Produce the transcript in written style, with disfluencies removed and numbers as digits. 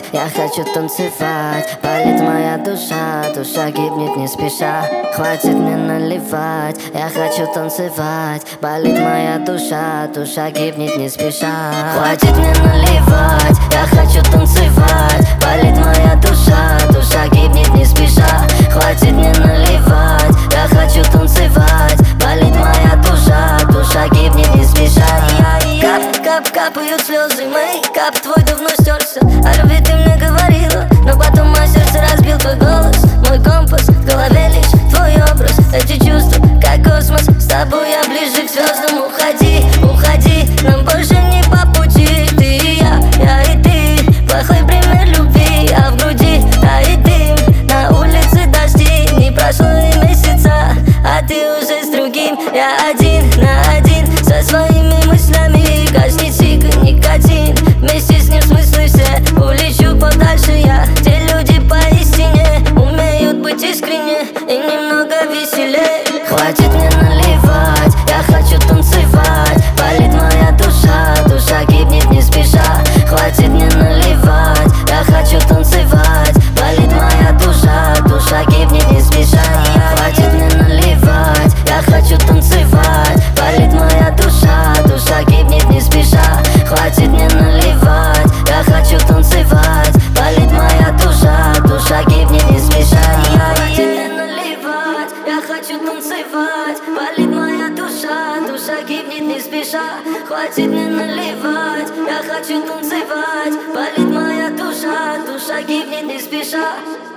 я хочу танцевать. Болит моя душа, душа гибнет не спеша. Хватит мне наливать, я хочу танцевать. Болит моя душа, душа гибнет не спеша. Хватит мне наливать, я хочу танцевать. Болит моя душа, душа гибнет не спеша. Хватит мне наливать, я хочу танцевать. Болит моя душа, душа гибнет не спеша. Кап, капают слезы мои, кап твой давно стерся. О любви ты мне говорила, но потом мое сердце разбил твой голос. Мой компас, в голове лишь твой образ. Эти чувства, как космос, с тобой я ближе к звездам. Уходи, уходи, нам больше не по пути. Ты и я и ты, плохой пример любви. А в груди таит дым, на улице дожди. Не прошло и месяца, а ты уже с другим. Я один на один со своими мыслями. Гаснет сига, никотин, вместе с ним смыслы все. Улечу подальше я, те люди поистине умеют быть искренне и немного веселее. Хватит мне наливать, я хочу танцевать. Болит моя душа, душа гибнет не спеша. Хватит мне наливать, я хочу танцевать. Болит моя душа, душа гибнет не спеша. Хватит мне наливать, я хочу танцевать. Болит моя душа, душа гибнет не спеша. Хватит мне наливать, я хочу танцевать. Болит моя душа, душа гибнет не спеша. Хватит мне наливать, я хочу танцевать. Болит моя душа, душа гибнет не спеша. Хватит мне наливать, я хочу танцевать. Болит моя душа, душа гибнет не спеша.